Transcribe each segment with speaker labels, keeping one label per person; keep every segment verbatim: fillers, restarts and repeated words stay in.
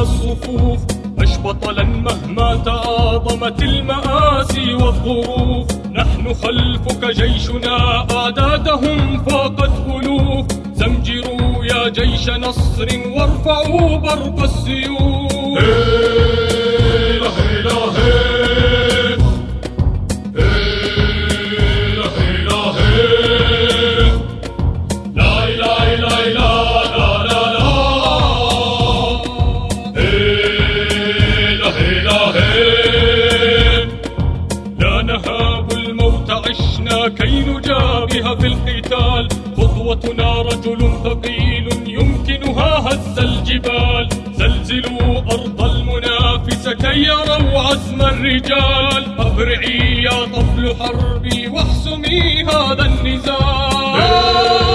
Speaker 1: الصفوف، عش بطلا مهما تعاظمت المآسي والظروف. نحن خلفك جيشنا أعدادهم فاقت ألوف، زمجروا يا جيش نصر وارفعوا برق السيوف.
Speaker 2: هيلا هيلا هيلا هيلا هيلا هيلا لا لا لا لا لا لا هيلا هيلا هيلا. لا نهاب الموت عشنا كي نجابه في القتال، خطوتنا رجل ثقيل يمكنها هز الجبال. زلزلوا أرض المنافس كي يروا عزم الرجال، أبرعي يا طبل حربي واحسمي هذا النزال.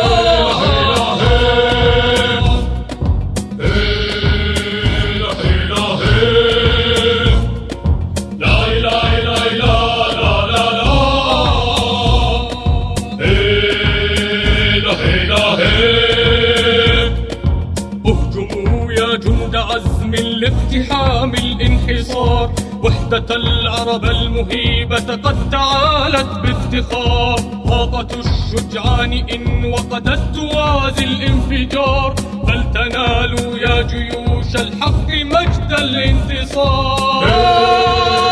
Speaker 2: اهجموا يا جند عزم لاقتحام الانحصار، وحدة العرب المهيبة قد تعالت بافتخار. طاقة الشجعان إن وقدت توازي الانفجار، فلتنالوا يا جيوش الحق مجد الانتصار.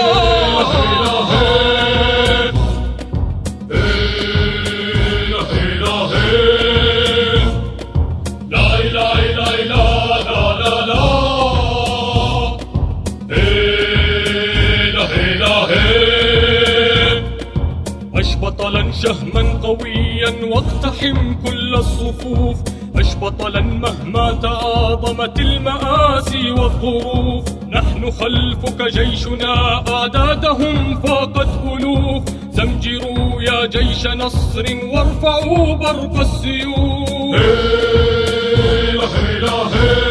Speaker 2: عش بطلا شهما قويا واقتحم كل الصفوف، عش بطلا مهما تعاظمت المآسي والظروف. نحن خلفك جيشنا أعدادهم فاقت ألوف، زمجروا يا جيش نصر وارفعوا برق السيوف. هيلا هيلا هيلا